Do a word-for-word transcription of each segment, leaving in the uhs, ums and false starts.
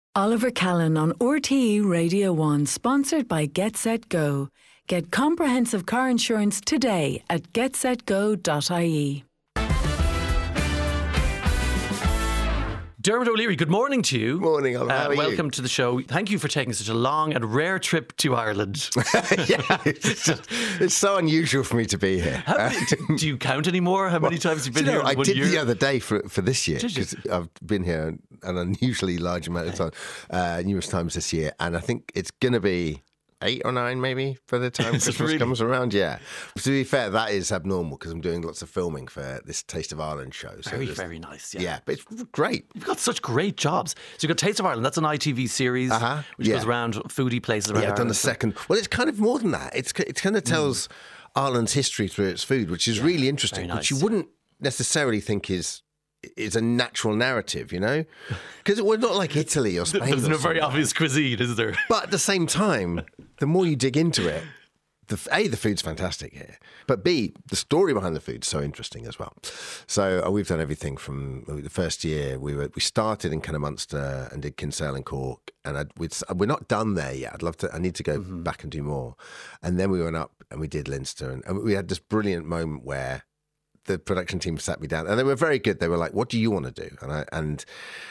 Oliver Callan on R T E Radio one, sponsored by Get Set Go. Get comprehensive car insurance today at get set go dot I E. Dermot O'Leary, good morning to you. Morning, Oliver. How Uh, are welcome you? to the show. Thank you for taking such a long and rare trip to Ireland. yeah, it's, just, it's so unusual for me to be here. How many, do, do you count anymore? How many times have you been Do you here? know, in I one did year? the other day for for this year Did you? because I've been here an unusually large amount of time, uh, numerous times this year, and I think it's going to be eight or nine maybe by the time Is it Christmas really? comes around. Yeah. To be fair, that is abnormal because I'm doing lots of filming for this Taste of Ireland show. So Very, there's- very nice. Yeah. Yeah, but it's great. You've got such great jobs. So you've got Taste of Ireland. That's an I T V series Uh-huh, which yeah. goes around foodie places around Yeah, I've done the Ireland. second. Well, it's kind of more than that. It's it kind of tells Ireland's history through its food, which is really interesting, very which you nice, wouldn't necessarily think is is a natural narrative, you know, because we're not like Italy or Spain. There's or no very something. obvious cuisine, is there? But at the same time, the more you dig into it, the A, the food's fantastic here, but B, the story behind the food's so interesting as well. So uh, we've done everything from the first year. We were we started in kind of Munster and did Kinsale and Cork, and I'd, we'd, we're not done there yet. I'd love to. I need to go Mm-hmm. back and do more. And then we went up and we did Leinster, and, and we had this brilliant moment where the production team sat me down, and they were very good. They were like, "What do you want to do?" And I and.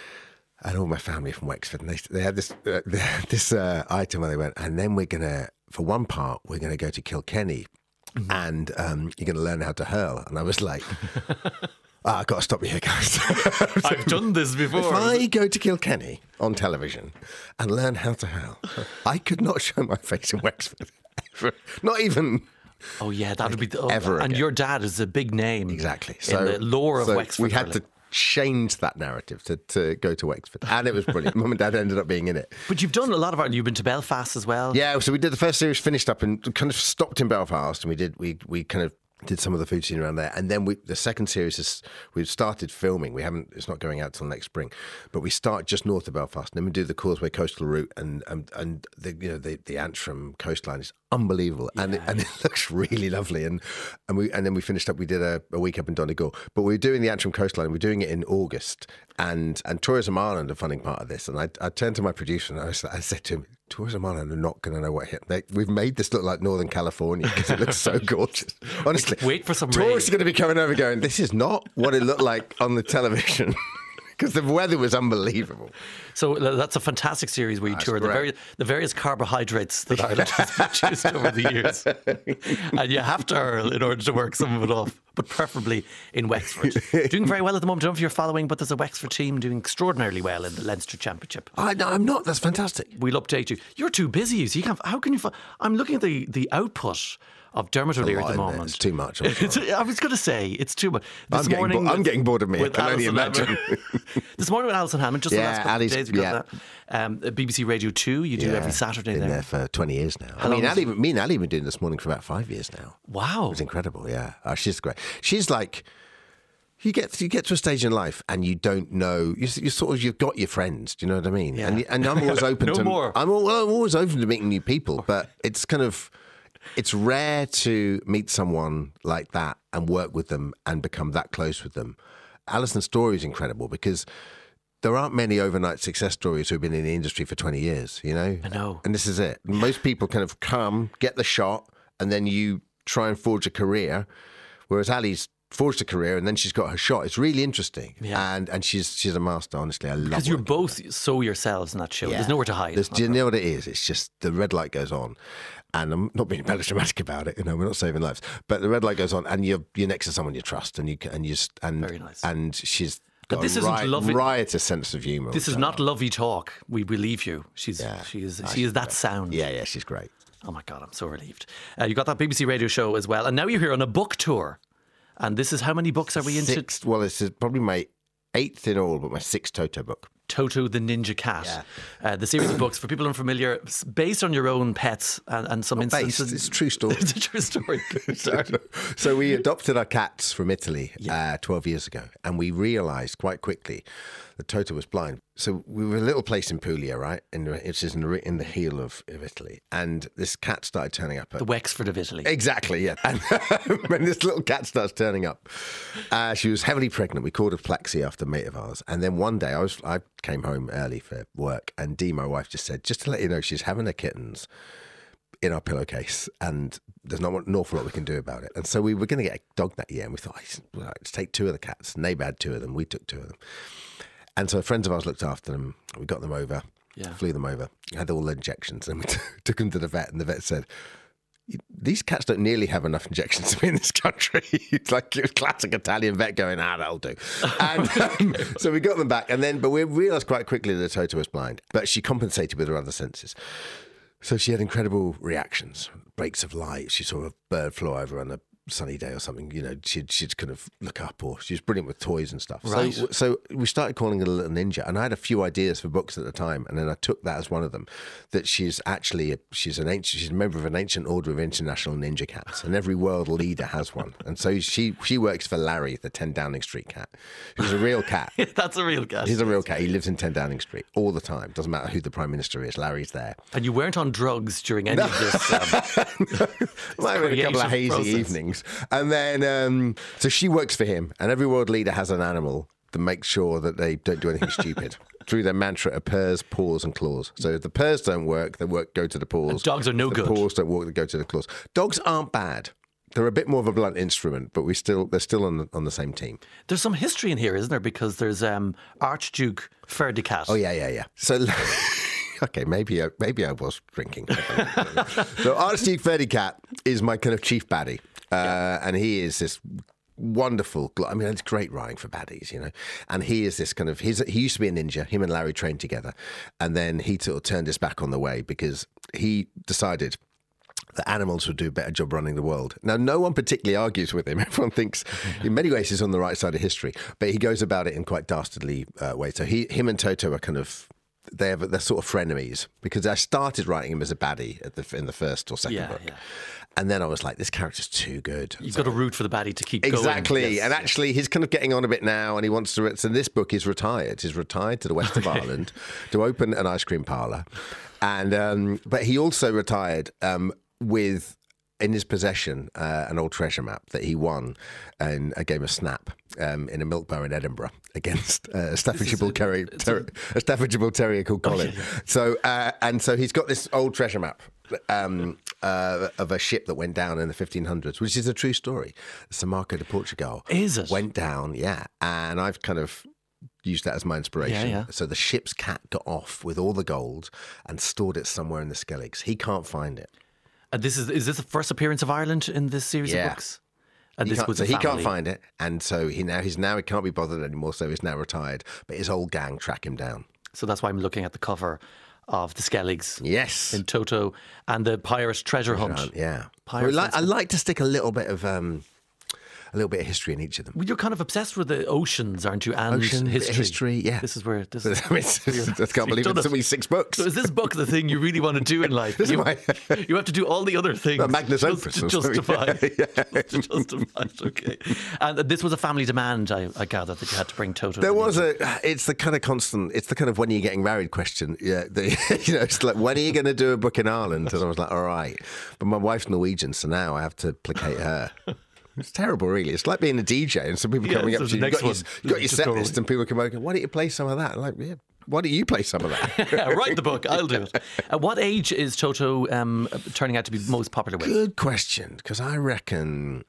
And all my family from Wexford, and they, they had this uh, they had this uh, item where they went, and then we're gonna, for one part, we're gonna go to Kilkenny, Mm-hmm. and um, you're gonna learn how to hurl. And I was like, oh, I've got to stop you here, guys. I've done this before. If I go to Kilkenny on television and learn how to hurl, I could not show my face in Wexford, ever. Not even. Oh yeah, that would be the, oh, Ever And again. your dad is a big name, Exactly. in the lore of so Wexford. we had hurling. to change that narrative to, to go to Wexford, and it was brilliant. Mum and Dad ended up being in it. But you've done a lot of art. You've been to Belfast as well. Yeah, so we did the first series, finished up, and kind of stopped in Belfast, and we did we we kind of did some of the food scene around there, and then we the second series is we've started filming. We haven't; it's not going out till next spring, but we start just north of Belfast, and then we do the Causeway coastal route, and and and the you know the the Antrim coastline is unbelievable, and it, and it looks really lovely, and and we and then we finished up. We did a, a week up in Donegal, but we were doing the Antrim coastline. We were doing it in August, and and Tourism Ireland are funding part of this, and I I turned to my producer and I, was, I said to him, Tourism Ireland are not going to know what hit. They, we've made this look like Northern California because it looks so gorgeous. Honestly, Wait for some tourists rain. are going to be coming over going, this is not what it looked like on the television. Because the weather was unbelievable. So uh, that's a fantastic series where you That's tour the, great. vari- the various carbohydrates that Ireland has produced over the years. And you have to hurl in order to work some of it off, but preferably in Wexford. Doing very well at the moment. I don't know if you're following, but there's a Wexford team doing extraordinarily well in the Leinster Championship. I, no, I'm not. That's fantastic. We'll update you. You're too busy. So you can't, how can you... fo- I'm looking at the, the output of Dermot O'Leary at the lot in there. moment. It's too much, I'm It's- I was going to say, it's too much. This I'm getting morning bo- I'm with- getting bored of me. I with can only Alison imagine. Hammond. This morning with Alison Hammond, just the Yeah, last couple Ali's- of days we got yeah. that. Um, at B B C Radio two, you do every Saturday Been there. there for twenty years now. How I mean, long is Ali, me and Ali have been doing this morning for about five years now. Wow. It was incredible, yeah. Oh, she's great. She's like, you get you get to a stage in life and you don't know. You, you sort of you've got your friends. Do you know what I mean? Yeah. And, and I'm always open No to. more. I'm, al- well, I'm always open to meeting new people, but it's kind of it's rare to meet someone like that and work with them and become that close with them. Alison's story is incredible because there aren't many overnight success stories who've been in the industry for twenty years. You know, I know. and this is it. Most people kind of come, get the shot, and then you try and forge a career. Whereas Ali's forged a career and then she's got her shot. It's really interesting. Yeah. And and she's she's a master, honestly. I love Because you're working with both so yourselves in that show. her. There's Yeah. nowhere to hide. There's- do you know what it is? It's just the red light goes on. And I'm not being melodramatic about it, you know, we're not saving lives. But the red light goes on and you're you're next to someone you trust and you c- and you s- and Very nice. and she's But got this a isn't riot, lovely- riotous sense of humour. This which is I not love. lovey talk. We believe you. She's Yeah. she is Ah, she she's is that great. sound. Yeah, yeah, she's great. Oh my God, I'm so relieved. Uh, you got that B B C Radio show as well, and now you're here on a book tour. And this is how many books are we into? Sixth, well, this is probably my eighth in all, but my sixth Toto book. Toto the Ninja Cat. Uh, the series of books, for people unfamiliar, s- based on your own pets and, and some Not based, instances. it's a true story. It's a true story. Sorry. So we adopted our cats from Italy uh, twelve years ago, and we realised quite quickly that Toto was blind. So we were a little place in Puglia, right, in the, which is in the, in the heel of, of Italy, and this cat started turning up. At, The Wexford of Italy. Exactly, yeah. And when this little cat starts turning up, uh, she was heavily pregnant. We called her Plaxi after a mate of ours. And then one day I was I came home early for work, and Dee, my wife, just said, just to let you know, she's having her kittens in our pillowcase, and there's not an awful lot we can do about it. And so we were going to get a dog that year, and we thought, well, let's take two of the cats. Neighbour had two of them. We took two of them. And so friends of ours looked after them. We got them over, yeah. flew them over, had all the injections, and we t- took them to the vet, and the vet said, these cats don't nearly have enough injections to be in this country. It's like a classic Italian vet going, ah, that'll do. And um, so we got them back, and then, but we realised quite quickly that Toto was blind, but she compensated with her other senses. So she had incredible reactions, breaks of light. She saw a bird fly over on a sunny day or something. You know, she'd she'd kind of look up, or she was brilliant with toys and stuff. Right. So, so we started calling her a little ninja, and I had a few ideas for books at the time, and then I took that as one of them. That she's actually a, she's an ancient, she's a member of an ancient order of international ninja cats, and every world leader has one. And so she she works for Larry, the ten Downing Street cat, who's a real cat. That's a real cat. He's a real cat. He lives in ten Downing Street all the time. Doesn't matter who the Prime Minister is. Larry's there. And you weren't on drugs during any of this. Um, Might have been a couple of hazy process. evenings, and then. Um, so she works for him, and every world leader has an animal that makes sure that they don't do anything stupid through their mantra of purrs, paws, and claws. So if the purrs don't work, the work go to the paws. And dogs are no if good. The paws don't work, they go to the claws. Dogs aren't bad. They're a bit more of a blunt instrument, but we still they're still on the, on the same team. There's some history in here, isn't there? Because there's um, Archduke Ferdicat. Oh yeah, yeah, yeah. So. Okay, maybe I, maybe I was drinking. So Archduke Ferdicat is my kind of chief baddie, uh, yeah. and he is this wonderful. I mean, it's great writing for baddies, you know. And he is this kind of. He's he used to be a ninja. Him and Larry trained together, and then he sort of turned his back on the way because he decided that animals would do a better job running the world. Now, no one particularly argues with him. Everyone thinks, in many ways, he's on the right side of history, but he goes about it in quite dastardly uh, ways. So he, him and Toto are kind of. They're, they're sort of frenemies because I started writing him as a baddie at the, in the first or second yeah, book. Yeah. And then I was like, this character's too good. You've so, got to root for the baddie to keep exactly. going. Yes. And actually, he's kind of getting on a bit now, and he wants to. So this book is retired. He's retired to the west okay. of Ireland to open an ice cream parlour. And um, but he also retired um, with in his possession uh, an old treasure map that he won in a game of Snap um, in a milk bar in Edinburgh against uh, a Staffordshire Bull Terrier, ter- a Staffordshire Bull Terrier called Colin. Oh, yeah. So uh, and so he's got this old treasure map um, uh, of a ship that went down in the fifteen hundreds, which is a true story. São Marco de Portugal is it went down? Yeah, and I've kind of. Used that as my inspiration. Yeah, yeah. So the ship's cat got off with all the gold and stored it somewhere in the Skelligs. He can't find it. And this is is this the first appearance of Ireland in this series yeah. of books? And he this was so a he family. can't find it, and so he now he's now he can't be bothered anymore. So he's now retired, but his old gang track him down. So that's why I'm looking at the cover of the Skelligs. Yes, in Toto and the Pirate Treasure, Treasure Hunt. Hunt. Yeah, Pirates. Well, I like to stick a little bit of. Um, A little bit of history in each of them. Well, you're kind of obsessed with the oceans, aren't you? And Ocean, history. history, yeah. This is where. This is, I mean, I can't believe it's only six books. So is this book the thing you really want to do in life? You, my... you have to do all the other things. Well, Magnus just Opus to justify. Yeah, yeah. to justify. Okay. And this was a family demand. I, I gather that you had to bring Toto. There was a. It's the kind of constant. It's the kind of when are you getting married question. Yeah. The, you know, it's like when are you going to do a book in Ireland? And I was like, all right. But my wife's Norwegian, so now I have to placate her. It's terrible, really. It's like being a D J and some people yeah, coming so up to you. You've got, your, you've got your set list and people come over and go, why don't you play some of that? I'm like, yeah, why don't you play some of that? Yeah, write the book. I'll do it. At what age is Toto um, turning out to be most popular with? Good question, because I reckon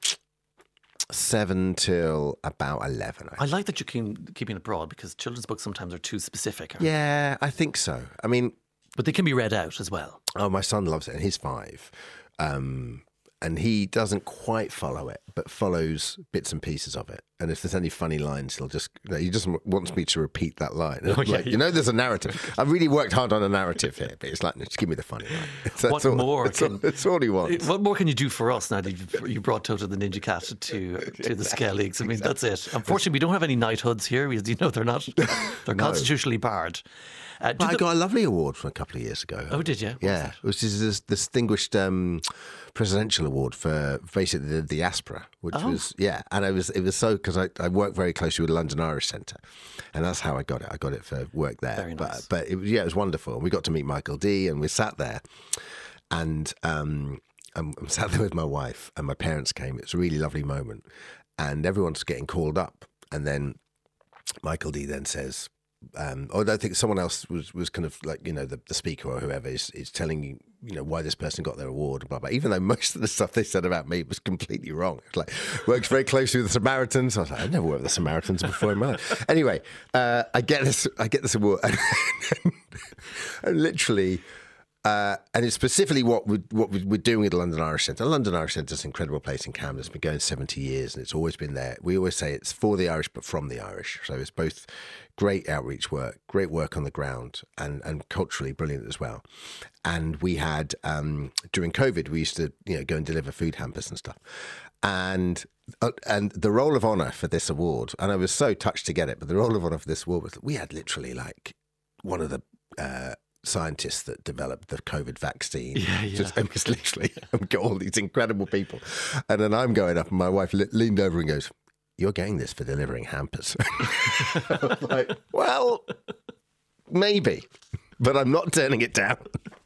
seven till about eleven. I, I like that you're keep, keeping it broad because children's books sometimes are too specific. Yeah, I think so. I mean... But they can be read out as well. Oh, my son loves it, and he's five. Um... And he doesn't quite follow it, but follows bits and pieces of it. And if there's any funny lines, he'll just, you know, he just wants me to repeat that line. And oh, I'm yeah, like, yeah. You know, there's a narrative. I've really worked hard on a narrative here, but it's like, just give me the funny line. That's what all, more? That's, can, all, that's all he wants. What more can you do for us now that you've, you brought Toto the Ninja Cat to to the Skelligs? I mean, that's it. Unfortunately, we don't have any knighthoods here. Because, you know, they're not, they're no. constitutionally barred. Uh, well, I the... got a lovely award from a couple of years ago. Oh, did you? What yeah. It was this distinguished um, presidential award for basically the diaspora, which oh. was, yeah. And it was, it was so, because I, I worked very closely with the London Irish Centre. And that's how I got it. I got it for work there. Very nice. But, but it was, yeah, it was wonderful. And we got to meet Michael D and we sat there. And um, I'm, I'm sat there with my wife and my parents came. It was a really lovely moment. And everyone's getting called up. And then Michael D then says, um, or I think someone else was, was kind of like, you know, the, the speaker or whoever is, is telling you, you know, why this person got their award, blah, blah. Even though most of the stuff they said about me was completely wrong. It's like, works very closely with the Samaritans. I was like, I've never worked with the Samaritans before in my life. Anyway, uh, I get this, I get this award. And, and literally, Uh, and it's specifically what, we, what we're doing at the London Irish Centre. The London Irish Centre is an incredible place in Camden. It's been going seventy years and it's always been there. We always say it's for the Irish, but from the Irish. So it's both great outreach work, great work on the ground, and, and culturally brilliant as well. And we had, um, during COVID, we used to you know go and deliver food hampers and stuff. And uh, and the role of honour for this award, and I was so touched to get it, but the role of honour for this award was we had literally like one of the... Uh, scientists that developed the COVID vaccine. Yeah, yeah. Just, it was literally, I've got all these incredible people. And then I'm going up and my wife le- leaned over and goes, "You're getting this for delivering hampers." I was like, well, maybe, but I'm not turning it down.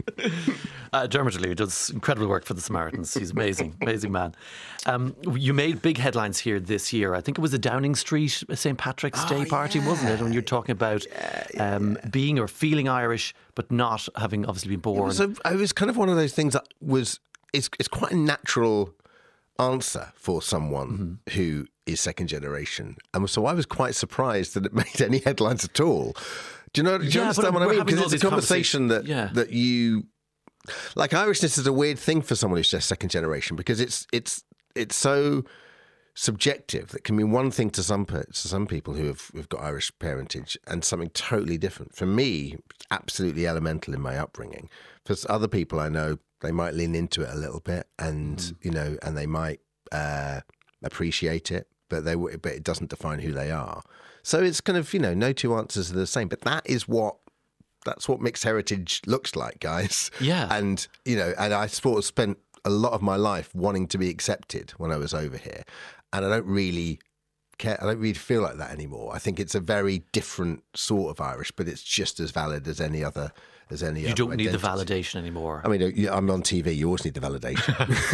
Uh, Dermot O'Leary does incredible work for the Samaritans. He's amazing, amazing man. Um, you made big headlines here this year. I think it was a Downing Street Saint Patrick's Oh, Day party, yeah. wasn't it? When you're talking about Yeah, yeah, um, being or feeling Irish, but not having obviously been It born. was, a, it was kind of one of those things that was, it's, it's quite a natural answer for someone mm-hmm. who is second generation. And so I was quite surprised that it made any headlines at all. Do you know? Do you Yeah, understand but what I we're mean? having all Because it's these a conversation that yeah. that you like. Irishness is a weird thing for someone who's just second generation because it's it's it's so subjective. That can mean one thing to some to some people who have who've got Irish parentage and something totally different. For me, it's absolutely elemental in my upbringing. For other people, I know they might lean into it a little bit, and mm. you know, and they might uh, appreciate it, but they but it doesn't define who they are. So it's kind of, you know, no two answers are the same. But that is what, that's what mixed heritage looks like, guys. Yeah. And, you know, and I sort of spent a lot of my life wanting to be accepted when I was over here. And I don't really care. I don't really feel like that anymore. I think it's a very different sort of Irish, but it's just as valid as any other as any you other don't need identity. the validation anymore. I mean, I'm on T V. You always need the validation.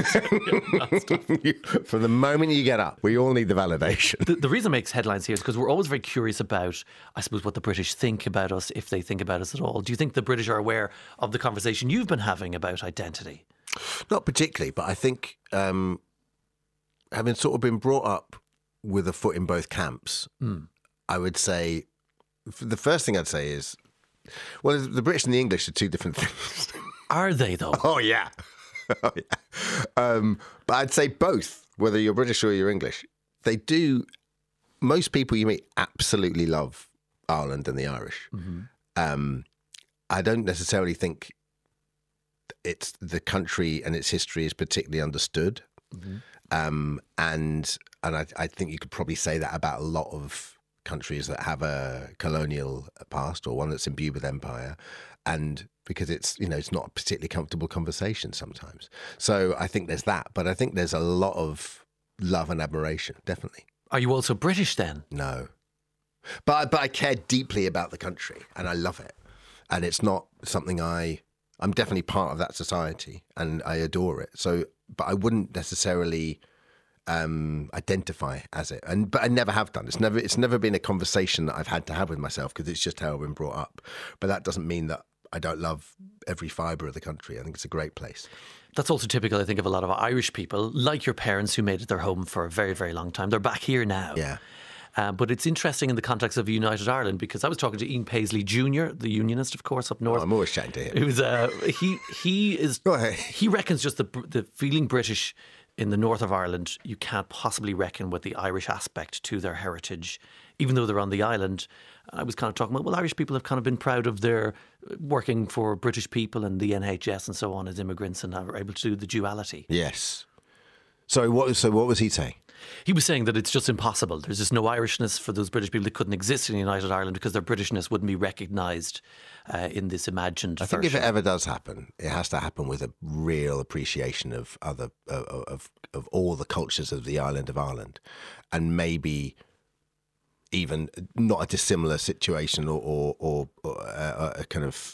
From the moment you get up, we all need the validation. The, the reason it makes headlines here is because we're always very curious about, I suppose, what the British think about us, if they think about us at all. Do you think the British are aware of the conversation you've been having about identity? Not particularly, but I think um, having sort of been brought up with a foot in both camps, mm. I would say the first thing I'd say is, well, the British and the English are two different things. Are they, though? Oh, yeah. oh, yeah. Um, but I'd say both, whether you're British or you're English. They do, most people you meet absolutely love Ireland and the Irish. Mm-hmm. Um, I don't necessarily think it's the country and its history is particularly understood. Mm-hmm. Um, and and I, I think you could probably say that about a lot of countries that have a colonial past or one that's imbued with empire, and because it's, you know, it's not a particularly comfortable conversation sometimes. So I think there's that, but I think there's a lot of love and admiration, definitely. Are you also British then? No, but but I care deeply about the country and I love it, and it's not something I I'm definitely part of that society and I adore it. So, but I wouldn't necessarily um, identify as it, and but I never have done. It's never it's never been a conversation that I've had to have with myself because it's just how I've been brought up. But that doesn't mean that I don't love every fibre of the country. I think it's a great place. That's also typical, I think, of a lot of Irish people, like your parents who made it their home for a very, very long time. They're back here now. Yeah. Uh, but it's interesting in the context of United Ireland, because I was talking to Ian Paisley Junior, the unionist, of course, up north. Oh, I'm always chatting to him. It was, uh, he he is Go ahead. He reckons just the the feeling British in the north of Ireland, you can't possibly reckon with the Irish aspect to their heritage, even though they're on the island. I was kind of talking about, well, Irish people have kind of been proud of their working for British people and the N H S and so on as immigrants, and are able to do the duality. Yes. So what? So what was he saying? He was saying that it's just impossible. There's just no Irishness for those British people that couldn't exist in United Ireland because their Britishness wouldn't be recognised uh, in this imagined I think version. if it ever does happen, it has to happen with a real appreciation of other uh, of of all the cultures of the island of Ireland, and maybe even not a dissimilar situation or or, or, or a, a kind of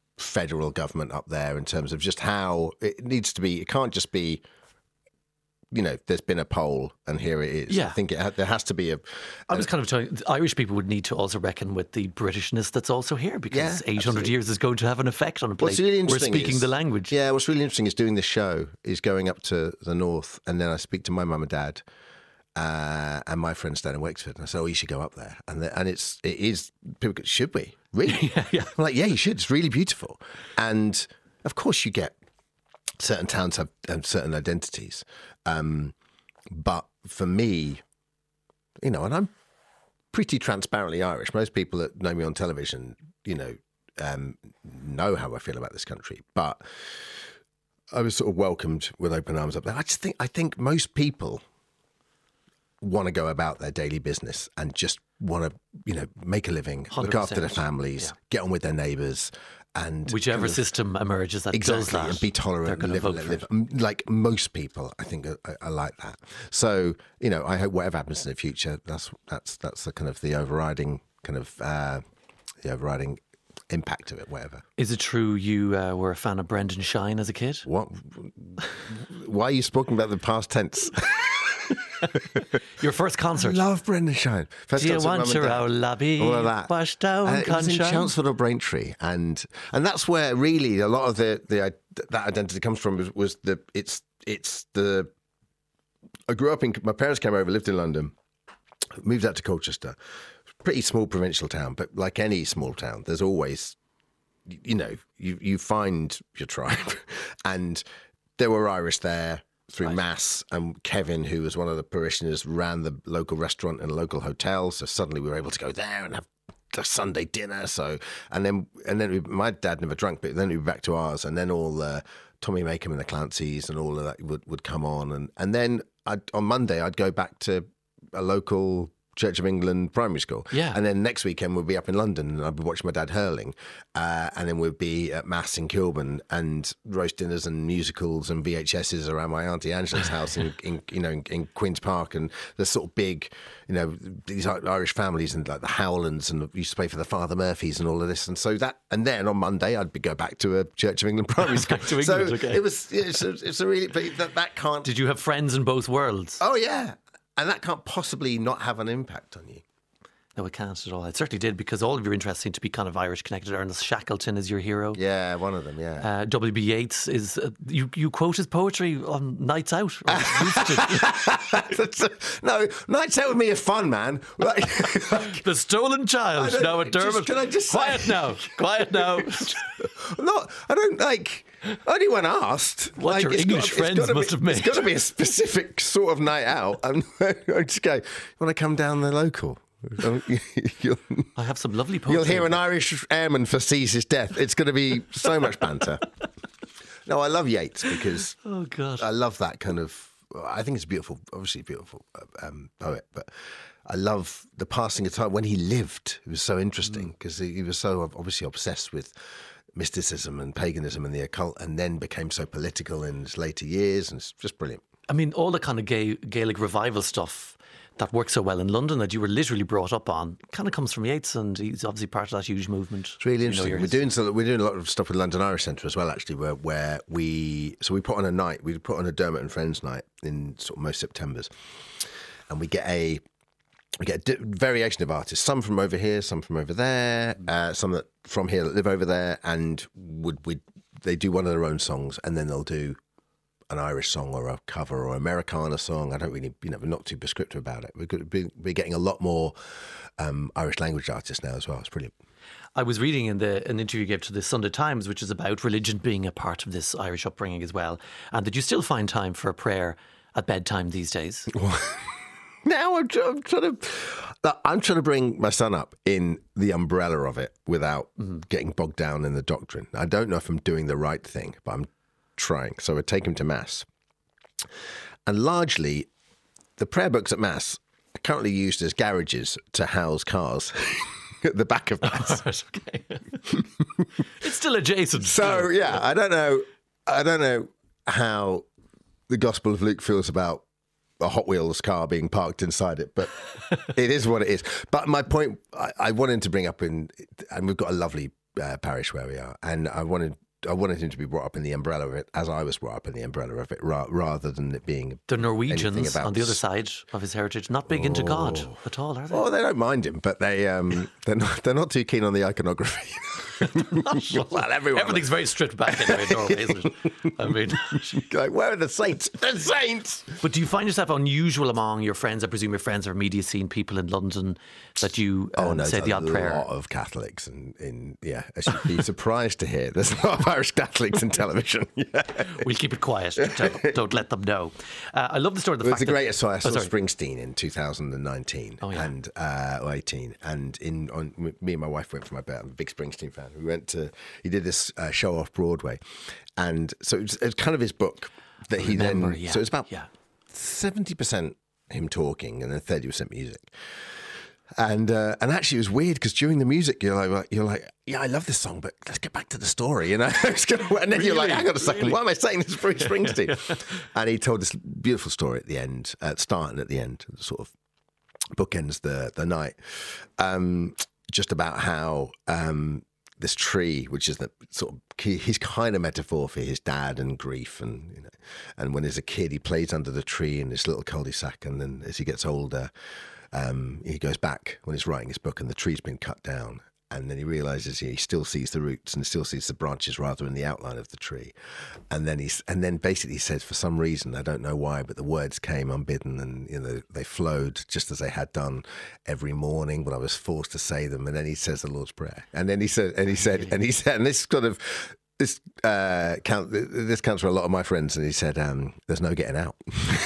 federal government up there in terms of just how it needs to be. It can't just be you know, there's been a poll and here it is. Yeah. I think it ha- there has to be a... I was kind of telling Irish people would need to also reckon with the Britishness that's also here, because Yeah, eight hundred absolutely. years is going to have an effect on a place. What's really We're interesting speaking is- the language. Yeah, what's really interesting is doing this show is going up to the north, and then I speak to my mum and dad uh, and my friends down in Wexford, and I say, "Oh, you should go up there." And the, and it's it is people go, should we really? Yeah, yeah. I'm like, yeah, you should. It's really beautiful, and of course you get certain towns have, have certain identities, um, but for me, you know, and I'm pretty transparently Irish. Most people that know me on television, you know, um, know how I feel about this country, but I was sort of welcomed with open arms up there. I just think I think most people want to go about their daily business and just want to, you know, make a living, one hundred look after their percent. families, Yeah. get on with their neighbours, and Whichever kind of- system emerges that exactly does that, and be they're tolerant, going and to live, vote and for live, it. live. Like most people, I think are, are, are like that. So you know, I hope whatever happens in the future, that's that's that's the kind of the overriding kind of uh, the overriding impact of it. Whatever. Is it true you uh, were a fan of Brendan Shine as a kid? What? Why are you speaking about the past tense? Your first concert? Love Brendan Shine. First Do you concert with want Mum and your Dad. old lobby All of that. washed down, Uh, it was in Conshine? Chelmsford or Braintree, and and that's where really a lot of the the that identity comes from. Was, was the it's it's the. I grew up in. My parents came over, lived in London, moved out to Colchester, pretty small provincial town, but like any small town, there's always, you know, you you find your tribe, and there were Irish there through Right. Mass, and Kevin, who was one of the parishioners, ran the local restaurant and a local hotel. So suddenly we were able to go there and have a Sunday dinner. So and then and then we, my dad never drank, but then we were back to ours, and then all the Tommy Makem and the Clancys and all of that would, would come on, and and then I'd, on Monday I'd go back to a local Church of England primary school. Yeah. And then next weekend we'll be up in London and I'll be watching my dad hurling. Uh, and then we'll be at Mass in Kilburn and roast dinners and musicals and V H S's around my Auntie Angela's house in, in you know, in, in Queen's Park. And the sort of big, you know, these Irish families and like the Howlands, and we used to play for the Father Murphys and all of this. And so that, and then on Monday I'd be, go back to a Church of England primary school. Back to England, so okay. it was, it's a, it's a really, but that, that can't. Did you have friends in both worlds? Oh yeah. And that can't possibly not have an impact on you. No, it can't at all. It certainly did, because all of your interests seem to be kind of Irish connected. Ernest Shackleton is your hero. Yeah, one of them, yeah. Uh, W B Yeats is, uh, you, you quote his poetry on nights out. Or used to. No, nights out with me are fun, man. Like, like, The Stolen Child, I don't- now at just- Dermot. can I just say- Quiet now, quiet now. not, I don't like. Only when asked. What like, your it's English got- it's friends gotta must be, have made. It's got to be a specific sort of night out. And I just go, you want to come down the local? You'll, I have some lovely poetry. you'll hear an Irish airman foresees his death. It's going to be so much banter. No, I love Yeats because Oh, God. I love that kind of. I think it's beautiful, obviously beautiful um, poet, but I love the passing of time when he lived. It was so interesting because he, he was so obviously obsessed with mysticism and paganism and the occult, and then became so political in his later years, and it's just brilliant. I mean, all the kind of gay, Gaelic revival stuff that worked so well in London that you were literally brought up on kind of comes from Yeats, and he's obviously part of that huge movement. It's really You know interesting. your we're history. doing so. We're doing a lot of stuff with London Irish Centre as well, actually, where where we so we put on a night. We put on a Dermot and Friends night in sort of most Septembers, and we get a we get a di- variation of artists. Some from over here, some from over there, uh, some that from here that live over there, and would we they do one of their own songs, and then they'll do an Irish song or a cover or Americana song. I don't really, you know, we're not too prescriptive about it. We're going to be we're getting a lot more um, Irish language artists now as well. It's brilliant. I was reading in the an interview you gave to the Sunday Times, which is about religion being a part of this Irish upbringing as well, and that you still find time for a prayer at bedtime these days. Now I'm, tr- I'm trying to, I'm trying to bring my son up in the umbrella of it without getting bogged down in the doctrine. I don't know if I'm doing the right thing, but I'm trying. So I take him to Mass, and largely, the prayer books at Mass are currently used as garages to house cars at the back of Mass. Right, okay. It's still adjacent. So yeah, I don't know. I don't know how the Gospel of Luke feels about a Hot Wheels car being parked inside it, but it is what it is. But my point, I, I wanted to bring up in, and we've got a lovely uh, parish where we are, and I wanted I wanted him to be brought up in the umbrella of it, as I was brought up in the umbrella of it, ra- rather than it being the Norwegians anything about on the other side of his heritage, not big into God at all, are they? Oh, they don't mind him, but they um, they're not they're not too keen on the iconography. Well, everyone Everything's very stripped back anyway in Norway, isn't it? I mean, like, where are the saints? The saints. but do you find yourself unusual among your friends? I presume your friends are media scene people in London that you um, Oh no, say there's the a odd prayer. lot of Catholics, and in, in yeah, as you'd be surprised to hear, there's a lot of Irish Catholics in television. Yeah. We'll keep it quiet. Don't, don't let them know. Uh, I love the story. Of the Well, it's fact a that, great. So I saw oh, sorry. Springsteen in two thousand nineteen Oh, yeah. and uh, or eighteen, and in on, me and my wife went for my bet. I'm a big Springsteen fan. We went to. He did this uh, show off Broadway, and so it was, it was kind of his book that he Remember, then. yeah, so it's about yeah. seventy percent him talking, and then thirty percent music. And uh, and actually, it was weird because during the music, you're like, you're like, yeah, I love this song, but let's get back to the story, you know. And then you're like, hang on a second, Really? why am I saying this is Bruce Springsteen? And he told this beautiful story at the end, at the start and at the end, sort of bookends the the night, um, just about how um, this tree, which is the sort of key, he's kind of metaphor for his dad and grief, and you know, and when he's a kid, he plays under the tree in this little cul-de-sac, and then as he gets older. Um, he goes back when he's writing his book and the tree's been cut down, and then he realizes he still sees the roots and still sees the branches rather than the outline of the tree. And then he's and then basically he says, for some reason, I don't know why, but the words came unbidden, and you know they flowed just as they had done every morning when I was forced to say them. And then he says the Lord's Prayer, and then he said, and he said, and he said, and this sort of. This uh, count. This counts for a lot of my friends, and he said, um, "There's no getting out."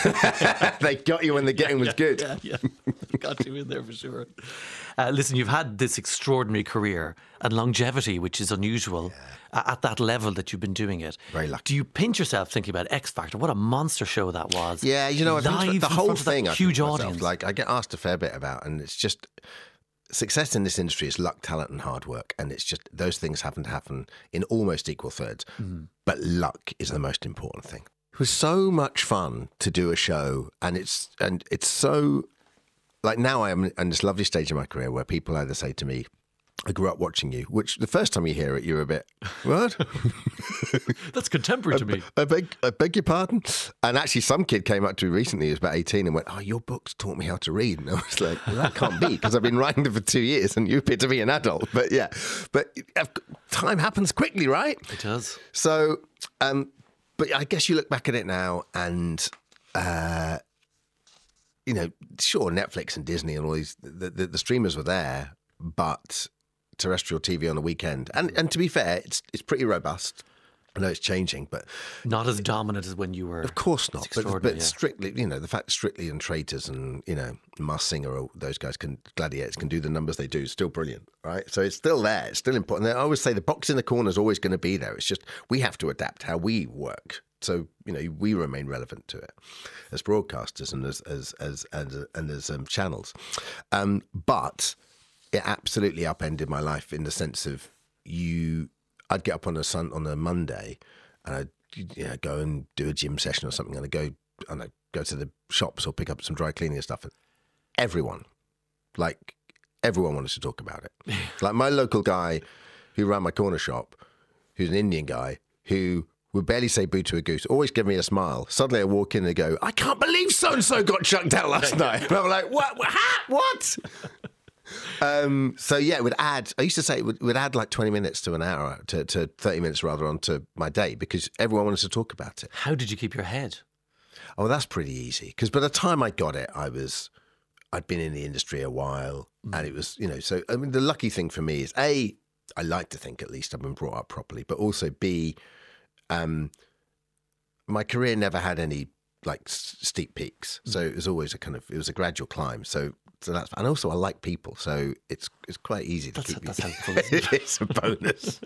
They got you when the getting was yeah, good. Yeah, yeah, got you in there for sure. Uh, listen, you've had this extraordinary career and longevity, which is unusual yeah. at that level that you've been doing it. Very lucky. Do you pinch yourself thinking about X Factor? What a monster show that was! Yeah, you know, I Live think the in whole front of that thing, I think huge to myself, audience. like I get asked a fair bit about, and it's just. Success in this industry is luck, talent, and hard work, and it's just those things happen to happen in almost equal thirds. Mm. But luck is the most important thing. It was so much fun to do a show, and it's and it's so like now I am in this lovely stage of my career where people either say to me, "I grew up watching you," which the first time you hear it, you're a bit, what? That's contemporary to me. I beg, I beg your pardon. And actually, some kid came up to me recently, he was about eighteen, and went, "Oh, your books taught me how to read." And I was like, well, that can't be, because I've been writing them for two years and you appear to be an adult. But yeah, but time happens quickly, right? It does. So, um, but I guess you look back at it now and, uh, you know, sure, Netflix and Disney and all these, the, the, the streamers were there, but terrestrial T V on the weekend. And and to be fair, it's it's pretty robust. I know it's changing, but... Not as dominant as when you were... Of course not. But, but yeah. Strictly, you know, the fact Strictly and Traitors and, you know, Masked Singer, or those guys, can Gladiators, can do the numbers they do, is still brilliant, right? So it's still there. It's still important. I always say the box in the corner is always going to be there. It's just we have to adapt how we work. So, you know, we remain relevant to it as broadcasters and as, as, as, as and as um, channels. Um, but... It absolutely upended my life in the sense of you. I'd get up on a sun on a Monday, and I'd you know, go and do a gym session or something, and I'd go and I'd go to the shops or pick up some dry cleaning and stuff. And everyone, like everyone, wanted to talk about it. Like my local guy who ran my corner shop, who's an Indian guy who would barely say boo to a goose, always give me a smile. Suddenly I walk in and go, "I can't believe so and so got chucked out last night." And I'm like, "What? What? What?" Um, so yeah, it would add, I used to say it would, it would add like twenty minutes to an hour, to, to thirty minutes rather, onto my day, because everyone wanted to talk about it. How did you keep your head? Oh, that's pretty easy, because by the time I got it, I was, I'd been in the industry a while, mm. and it was, you know, so I mean, the lucky thing for me is A, I like to think at least I've been brought up properly, but also B, um, my career never had any like s- steep peaks, so it was always a kind of, it was a gradual climb. So So that's, and also I like people, so it's it's quite easy to that's, keep. That's helpful. Isn't it? It's a bonus.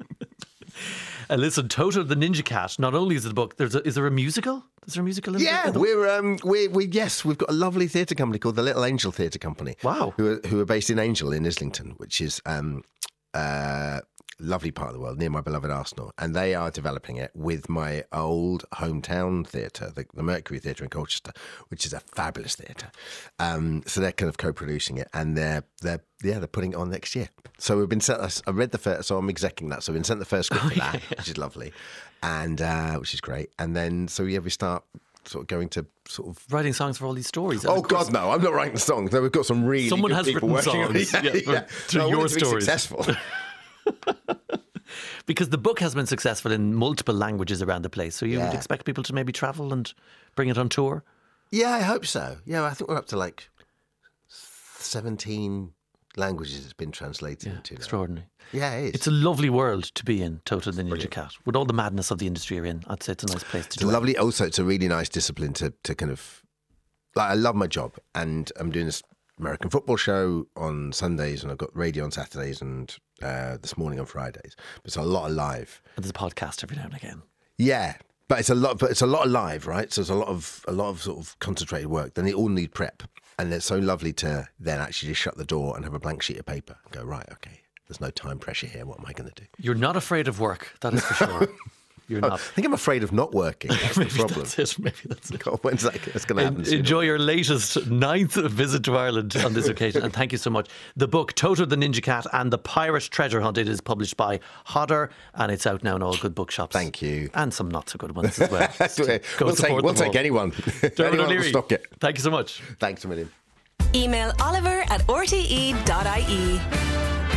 And listen, Toto the Ninja Cat. Not only is it a book, there's a, is there a musical? Is there a musical? In Yeah, the, in the we're um we we yes, we've got a lovely theatre company called the Little Angel Theatre Company. Wow, who are, who are based in Angel in Islington, which is um uh lovely part of the world, near my beloved Arsenal, and they are developing it with my old hometown theatre, the, the Mercury Theatre in Colchester, which is a fabulous theatre. Um, so they're kind of co-producing it, and they're they're yeah they're putting it on next year. So we've been sent. I read the first, so I'm execing that. So we've been sent the first script for that, which is lovely, and uh, which is great. And then so yeah, we start. Sort of going to sort of writing songs for all these stories. Oh God, no! I'm not writing the songs. No, we've got some really someone good has people written working songs on it. yeah, yeah, through no, your stories. Successful. Because the book has been successful in multiple languages around the place, so you Yeah. would expect people to maybe travel and bring it on tour. Yeah, I hope so. Yeah, I think we're up to like seventeen languages it's been translated Yeah, into. Now. extraordinary. Yeah, it is. It's a lovely world to be in, Toto the Ninja Cat. With all the madness of the industry you're in, I'd say it's a nice place to It's dwell. lovely. Also, it's a really nice discipline to to kind of like. I love my job, and I'm doing this American football show on Sundays, and I've got radio on Saturdays, and uh, this morning on Fridays. But it's a lot of live. And there's a podcast every now and again. Yeah, but it's a lot. But it's a lot of live, right? So it's a lot of a lot of sort of concentrated work. Then they all need prep, and it's so lovely to then actually just shut the door and have a blank sheet of paper and go, right, okay. There's no time pressure here. What am I going to do? You're not afraid of work, that is for sure. You're I not. think I'm afraid of not working. That's the Maybe problem. that's it. Maybe that's it. God, when's that that's going to happen? En- soon? enjoy your latest ninth visit to Ireland on this occasion, and thank you so much. The book Toto the Ninja Cat and the Pirate Treasure Hunt, it is published by Hodder, and it's out now in all good bookshops. Thank you. And some not so good ones as well. So go we'll support take, we'll them take all. anyone. Dermot anyone will O'Leary, stock it. thank you so much. Thanks a million. Email Oliver at r t e dot i e.